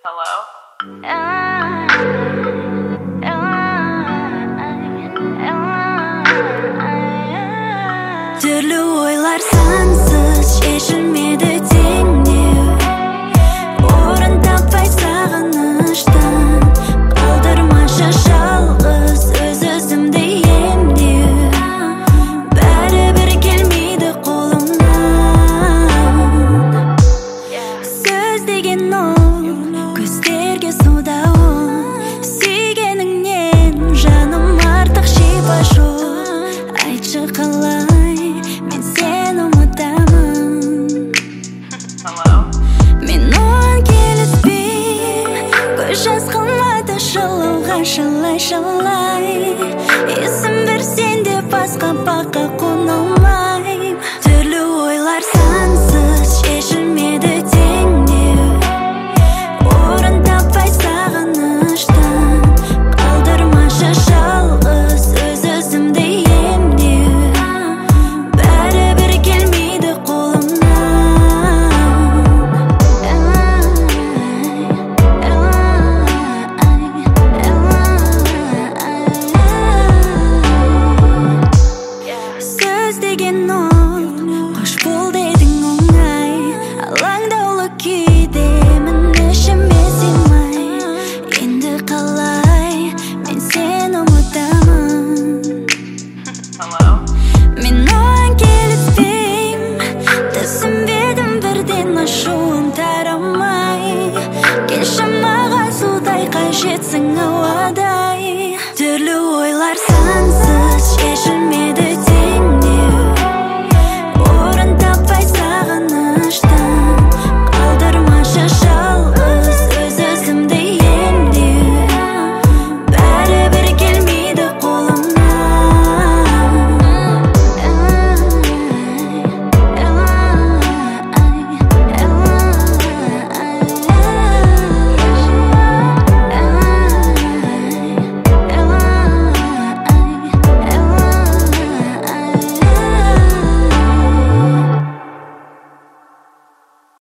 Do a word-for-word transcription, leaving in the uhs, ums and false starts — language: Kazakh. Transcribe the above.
Түрлі ойлар сансыз шешілмеді теңдеу, орын таппай сағыныштан қалдырмашы жалғыз өз-өзімді емдеу. Бәрібір келмейді қолымнан. Сөз деген ол көздерге саудауын, сүйгеніңнен жаным артық шипа жоқ. Айтшы қалай мен сені ұмытамын. Мен оған келіспейм, көз жас қалмады жылауға шалай-шалай. Есім берсең де басқа баққа